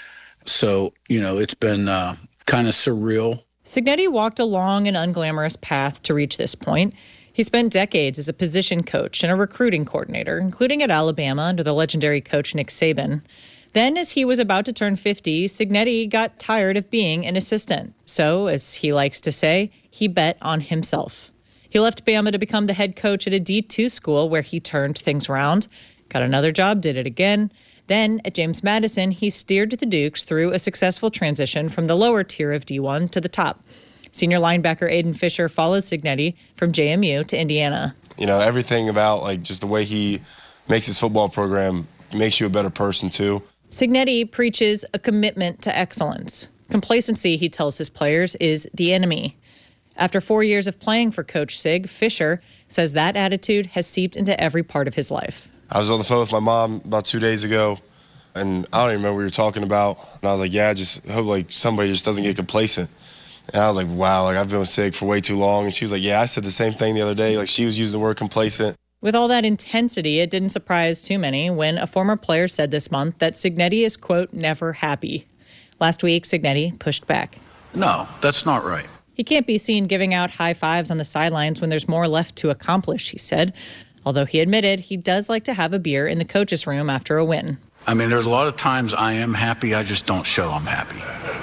So, you know, it's been uh, kind of surreal.
Cignetti walked a long and unglamorous path to reach this point. He spent decades as a position coach and a recruiting coordinator, including at Alabama under the legendary coach Nick Saban. Then, as he was about to turn fifty, Cignetti got tired of being an assistant. So, as he likes to say, he bet on himself. He left Bama to become the head coach at a D two school where he turned things around, got another job, did it again. Then, at James Madison, he steered the Dukes through a successful transition from the lower tier of D one to the top. Senior linebacker Aiden Fisher follows Cignetti from J M U to Indiana.
You know, everything about, like, just the way he makes his football program makes you a better person, too.
Cignetti preaches a commitment to excellence. Complacency, he tells his players, is the enemy. After four years of playing for Coach Sig, Fisher says that attitude has seeped into every part of his life.
I was on the phone with my mom about two days ago, and I don't even remember what we were talking about. And I was like, yeah, I just hope, like, somebody just doesn't get complacent. And I was like, wow, like, I've been with Sig for way too long. And she was like, yeah, I said the same thing the other day. Like, she was using the word complacent.
With all that intensity, it didn't surprise too many when a former player said this month that Cignetti is, quote, never happy. Last week, Cignetti pushed back.
No, that's not right.
He can't be seen giving out high fives on the sidelines when there's more left to accomplish, he said. Although he admitted he does like to have a beer in the coach's room after a win.
I mean, there's a lot of times I am happy, I just don't show I'm happy.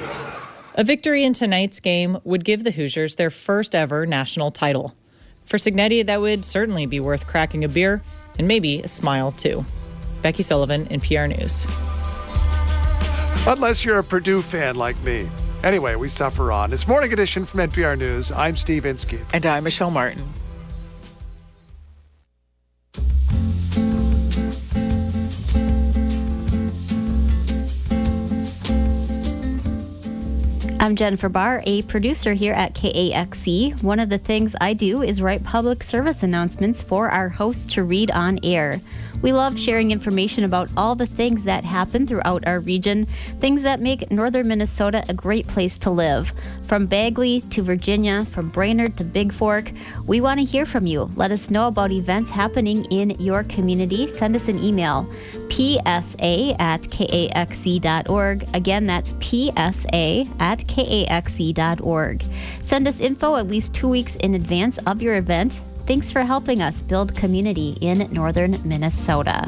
A victory in tonight's game would give the Hoosiers their first ever national title. For Cignetti, that would certainly be worth cracking a beer and maybe a smile, too. Becky Sullivan, N P R News.
Unless you're a Purdue fan like me. Anyway, we suffer on. It's Morning Edition from N P R News. I'm Steve Inskeep.
And I'm Michelle Martin.
I'm Jennifer Barr, a producer here at K A X C. One of the things I do is write public service announcements for our hosts to read on air. We love sharing information about all the things that happen throughout our region, things that make northern Minnesota a great place to live. From Bagley to Virginia, from Brainerd to Big Fork, we want to hear from you. Let us know about events happening in your community. Send us an email, p s a at k a x c dot org. Again, that's p s a at k a x c dot org. Send us info at least two weeks in advance of your event. Thanks for helping us build community in northern Minnesota.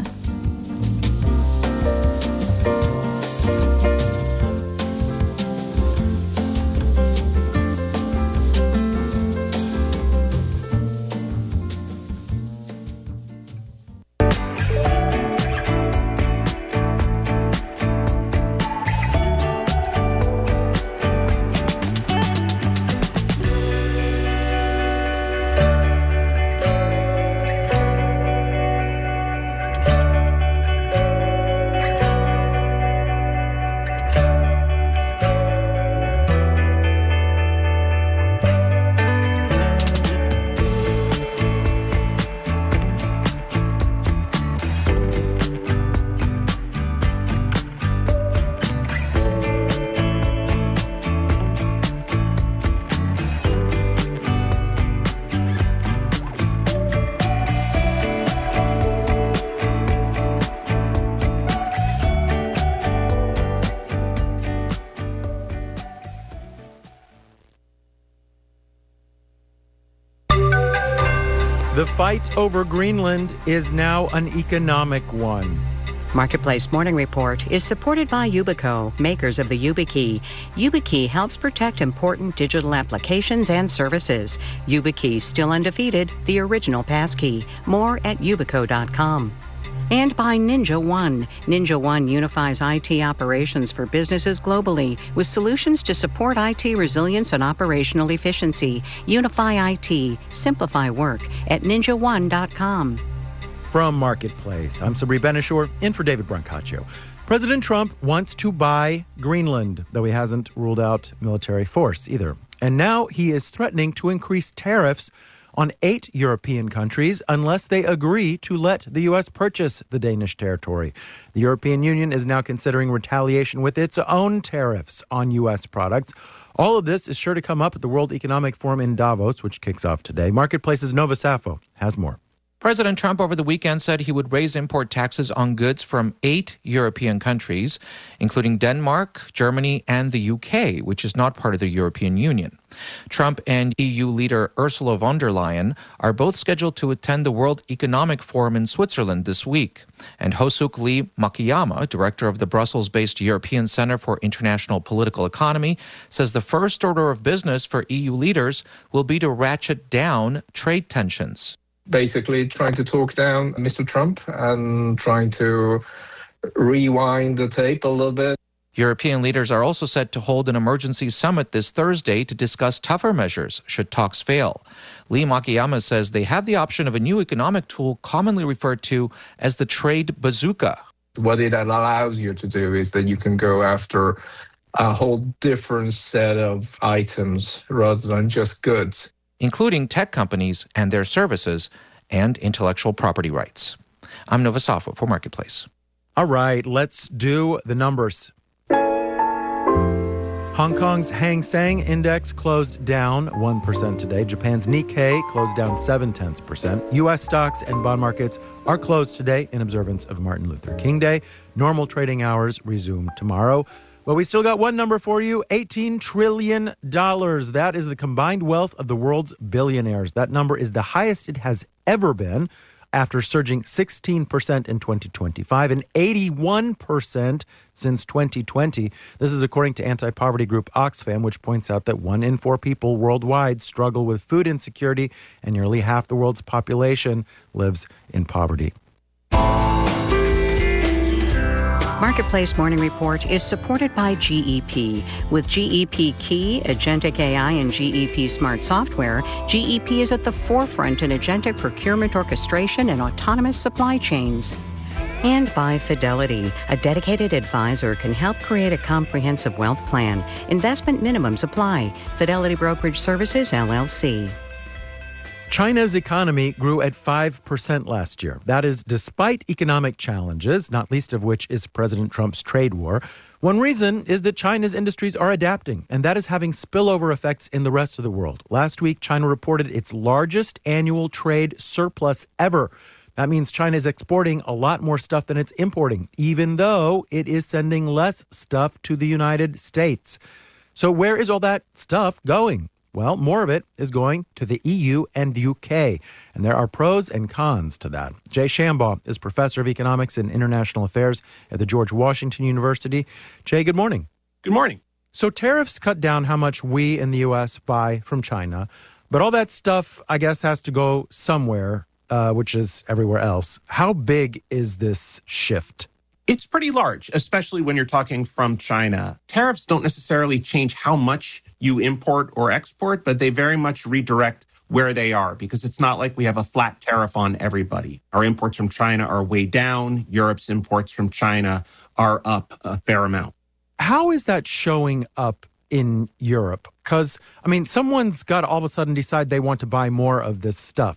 The fight over Greenland is now an economic one.
Marketplace Morning Report is supported by Yubico, makers of the YubiKey. YubiKey helps protect important digital applications and services. YubiKey, still undefeated, the original passkey. More at yubico dot com. And by Ninja One. Ninja One unifies I T operations for businesses globally with solutions to support I T resilience and operational efficiency. Unify I T. Simplify work at ninja one dot com.
From Marketplace, I'm Sabri Benishore, in for David Brancaccio. President Trump wants to buy Greenland, though he hasn't ruled out military force either. And now he is threatening to increase tariffs on eight European countries unless they agree to let the U S purchase the Danish territory. The European Union is now considering retaliation with its own tariffs on U S products. All of this is sure to come up at the World Economic Forum in Davos, which kicks off today. Marketplace's Nova Safo has more.
President Trump over the weekend said he would raise import taxes on goods from eight European countries, including Denmark, Germany, and the U K, which is not part of the European Union. Trump and E U leader Ursula von der Leyen are both scheduled to attend the World Economic Forum in Switzerland this week. And Hosuk Lee Makiyama, director of the Brussels-based European Center for International Political Economy, says the first order of business for E U leaders will be to ratchet down trade tensions.
Basically trying to talk down Mister Trump and trying to rewind the tape a little bit.
European leaders are also set to hold an emergency summit this Thursday to discuss tougher measures should talks fail. Lee Makiyama says they have the option of a new economic tool commonly referred to as the trade bazooka.
What it allows you to do is that you can go after a whole different set of items rather than just goods,
including tech companies and their services and intellectual property rights. I'm Nova Safo for Marketplace.
All right, let's do the numbers. Hong Kong's Hang Seng Index closed down one percent today. Japan's Nikkei closed down seven tenths percent. U S stocks and bond markets are closed today in observance of Martin Luther King Day. Normal trading hours resume tomorrow. Well, we still got one number for you, eighteen trillion dollars. That is the combined wealth of the world's billionaires. That number is the highest it has ever been after surging sixteen percent in twenty twenty-five and eighty-one percent since twenty twenty. This is according to anti-poverty group Oxfam, which points out that one in four people worldwide struggle with food insecurity, and nearly half the world's population lives in poverty.
Marketplace Morning Report is supported by G E P. With G E P Key, Agentic A I, and G E P Smart Software, G E P is at the forefront in agentic procurement orchestration and autonomous supply chains. And by Fidelity, a dedicated advisor can help create a comprehensive wealth plan. Investment minimums apply. Fidelity Brokerage Services, L L C.
China's economy grew at five percent last year. That is despite economic challenges, not least of which is President Trump's trade war. One reason is that China's industries are adapting, and that is having spillover effects in the rest of the world. Last week, China reported its largest annual trade surplus ever. That means China is exporting a lot more stuff than it's importing, even though it is sending less stuff to the United States. So where is all that stuff going? Well, more of it is going to the E U and U K, and there are pros and cons to that. Jay Shambaugh is professor of economics and international affairs at the George Washington University. Jay, good morning.
Good morning.
So tariffs cut down how much we in the U S buy from China, but all that stuff, I guess, has to go somewhere, uh, which is everywhere else. How big is this shift?
It's pretty large, especially when you're talking from China. Tariffs don't necessarily change how much you import or export, but they very much redirect where they are, because it's not like we have a flat tariff on everybody. Our imports from China are way down. Europe's imports from China are up a fair amount.
How is that showing up in Europe? Because, I mean, someone's got to all of a sudden decide they want to buy more of this stuff.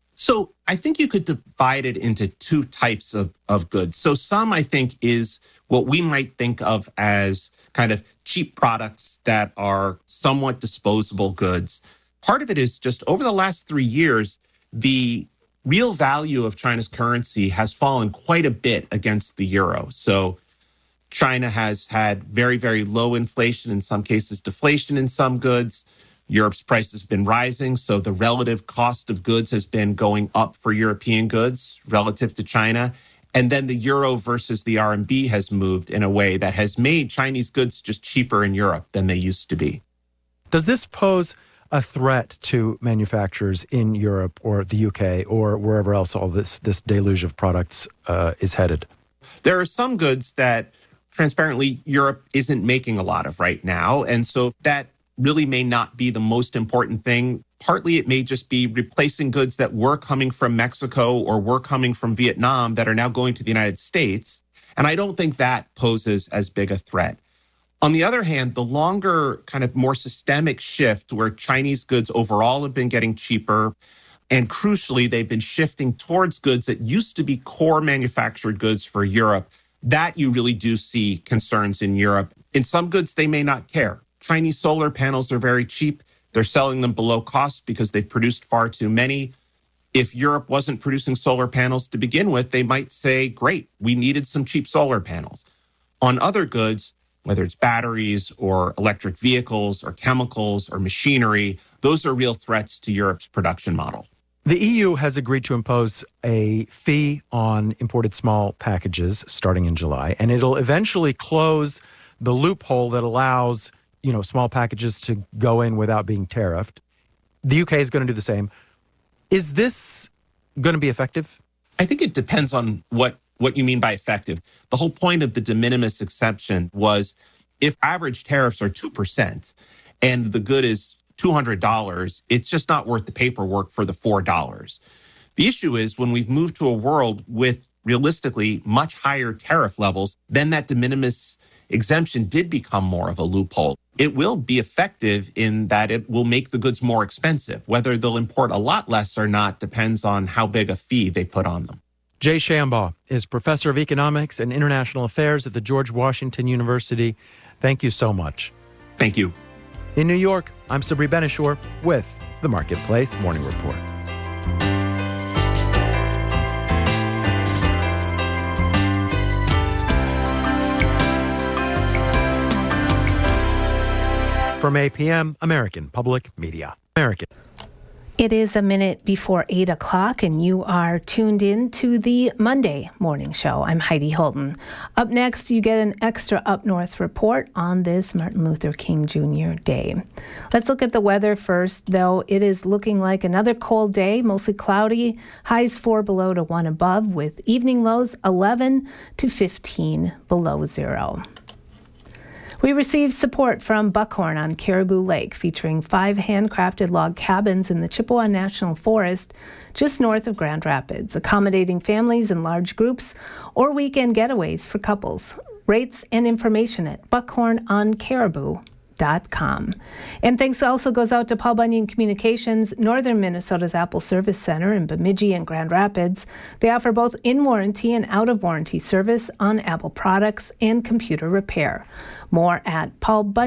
So I think you could divide it into two types of, of goods. So some, I think, is what we might think of as kind of cheap products that are somewhat disposable goods. Part of it is just over the last three years, the real value of China's currency has fallen quite a bit against the euro. So China has had very, very low inflation, in some cases deflation in some goods. Europe's price has been rising, so the relative cost of goods has been going up for European goods relative to China. And then the euro versus the R M B has moved in a way that has made Chinese goods just cheaper in Europe than they used to be.
Does this pose a threat to manufacturers in Europe or the U K or wherever else all this, this deluge of products uh, is headed?
There are some goods that, transparently, Europe isn't making a lot of right now. And so that really may not be the most important thing. Partly it may just be replacing goods that were coming from Mexico or were coming from Vietnam that are now going to the United States. And I don't think that poses as big a threat. On the other hand, the longer, kind of more systemic shift where Chinese goods overall have been getting cheaper, and crucially, they've been shifting towards goods that used to be core manufactured goods for Europe, that you really do see concerns in Europe. In some goods, they may not care. Chinese solar panels are very cheap. They're selling them below cost because they've produced far too many. If Europe wasn't producing solar panels to begin with, they might say, great, we needed some cheap solar panels. On other goods, whether it's batteries or electric vehicles or chemicals or machinery, those are real threats to Europe's production model.
The E U has agreed to impose a fee on imported small packages starting in July, and it'll eventually close the loophole that allows you know, small packages to go in without being tariffed. The U K is going to do the same. Is this going to be effective?
I think it depends on what, what you mean by effective. The whole point of the de minimis exception was if average tariffs are two percent and the good is two hundred dollars, it's just not worth the paperwork for the four dollars. The issue is when we've moved to a world with realistically much higher tariff levels, then that de minimis exemption did become more of a loophole. It will be effective in that it will make the goods more expensive. Whether they'll import a lot less or not depends on how big a fee they put on them.
Jay Shambaugh is professor of economics and international affairs at the George Washington University. Thank you so much.
Thank you.
In New York, I'm Sabri Benishore with the Marketplace Morning Report. From A P M, American Public Media. American.
It is a minute before eight o'clock, and you are tuned in to the Monday Morning Show. I'm Heidi Holton. Up next, you get an extra Up North report on this Martin Luther King Junior Day. Let's look at the weather first, though. It is looking like another cold day, mostly cloudy, highs four below to one above, with evening lows eleven to fifteen below zero. We received support from Buckhorn on Caribou Lake, featuring five handcrafted log cabins in the Chippewa National Forest, just north of Grand Rapids, accommodating families in large groups or weekend getaways for couples. Rates and information at buckhorn on caribou dot com. And thanks also goes out to Paul Bunyan Communications, Northern Minnesota's Apple Service Center in Bemidji and Grand Rapids. They offer both in-warranty and out-of-warranty service on Apple products and computer repair. More at Paul Bunyan.